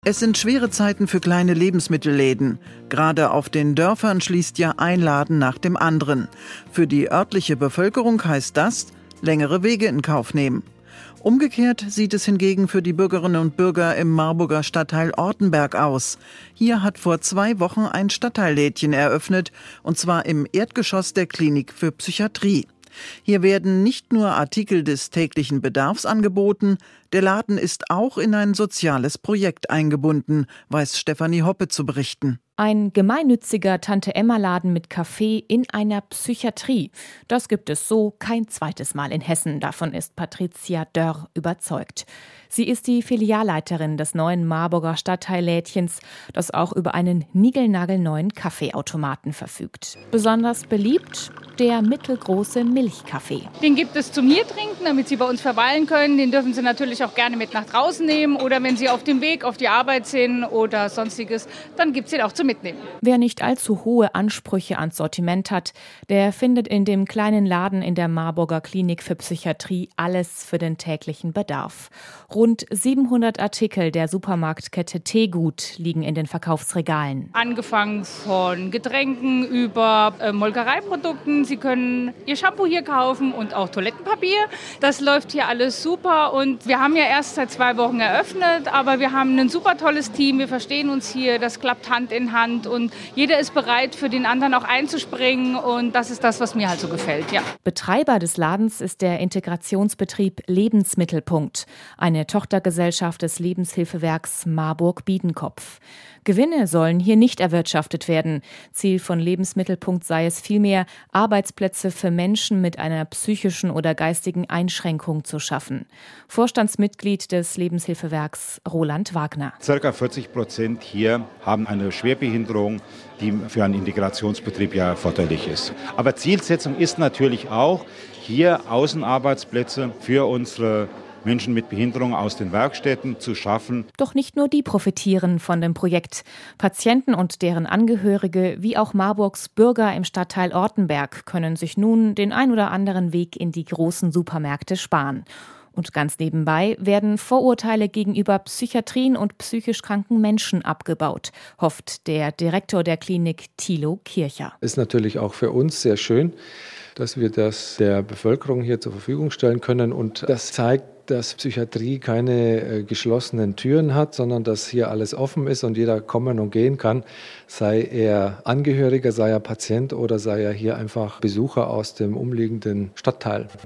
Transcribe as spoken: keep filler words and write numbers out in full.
Es sind schwere Zeiten für kleine Lebensmittelläden. Gerade auf den Dörfern schließt ja ein Laden nach dem anderen. Für die örtliche Bevölkerung heißt das, längere Wege in Kauf nehmen. Umgekehrt sieht es hingegen für die Bürgerinnen und Bürger im Marburger Stadtteil Ortenberg aus. Hier hat vor zwei Wochen ein Stadtteillädchen eröffnet, und zwar im Erdgeschoss der Klinik für Psychiatrie. Hier werden nicht nur Artikel des täglichen Bedarfs angeboten, der Laden ist auch in ein soziales Projekt eingebunden, weiß Stefanie Hoppe zu berichten. Ein gemeinnütziger Tante-Emma-Laden mit Café in einer Psychiatrie. Das gibt es so kein zweites Mal in Hessen. Davon ist Patricia Dörr überzeugt. Sie ist die Filialleiterin des neuen Marburger Stadtteillädchens, das auch über einen niegelnagelneuen Kaffeeautomaten verfügt. Besonders beliebt der mittelgroße Milchkaffee. Den gibt es zum hier trinken, damit Sie bei uns verweilen können. Den dürfen Sie natürlich auch gerne mit nach draußen nehmen. Oder wenn Sie auf dem Weg auf die Arbeit sind oder sonstiges, dann gibt es den auch zum Mitnehmen. Wer nicht allzu hohe Ansprüche ans Sortiment hat, der findet in dem kleinen Laden in der Marburger Klinik für Psychiatrie alles für den täglichen Bedarf. Rund siebenhundert Artikel der Supermarktkette Teegut liegen in den Verkaufsregalen. Angefangen von Getränken über äh, Molkereiprodukten. Sie können Ihr Shampoo hier kaufen und auch Toilettenpapier. Das läuft hier alles super und wir haben ja erst seit zwei Wochen eröffnet, aber wir haben ein super tolles Team. Wir verstehen uns hier, das klappt Hand in Hand und jeder ist bereit, für den anderen auch einzuspringen und das ist das, was mir halt so gefällt, ja. Betreiber des Ladens ist der Integrationsbetrieb Lebensmittelpunkt, eine Tochtergesellschaft des Lebenshilfewerks Marburg-Biedenkopf. Gewinne sollen hier nicht erwirtschaftet werden. Ziel von Lebensmittelpunkt sei es vielmehr, Arbeitsplätze für Menschen mit einer psychischen oder geistigen Einschränkung zu schaffen. Vorstandsmitglied des Lebenshilfewerks Roland Wagner. Circa vierzig Prozent hier haben eine Schwerbehinderung, die für einen Integrationsbetrieb ja erforderlich ist. Aber Zielsetzung ist natürlich auch, hier Außenarbeitsplätze für unsere Menschen mit Behinderung aus den Werkstätten zu schaffen. Doch nicht nur die profitieren von dem Projekt. Patienten und deren Angehörige, wie auch Marburgs Bürger im Stadtteil Ortenberg, können sich nun den ein oder anderen Weg in die großen Supermärkte sparen. Und ganz nebenbei werden Vorurteile gegenüber Psychiatrien und psychisch kranken Menschen abgebaut, hofft der Direktor der Klinik Thilo Kircher. Ist natürlich auch für uns sehr schön, dass wir das der Bevölkerung hier zur Verfügung stellen können. Und das zeigt, dass Psychiatrie keine äh, geschlossenen Türen hat, sondern dass hier alles offen ist und jeder kommen und gehen kann, sei er Angehöriger, sei er Patient oder sei er hier einfach Besucher aus dem umliegenden Stadtteil.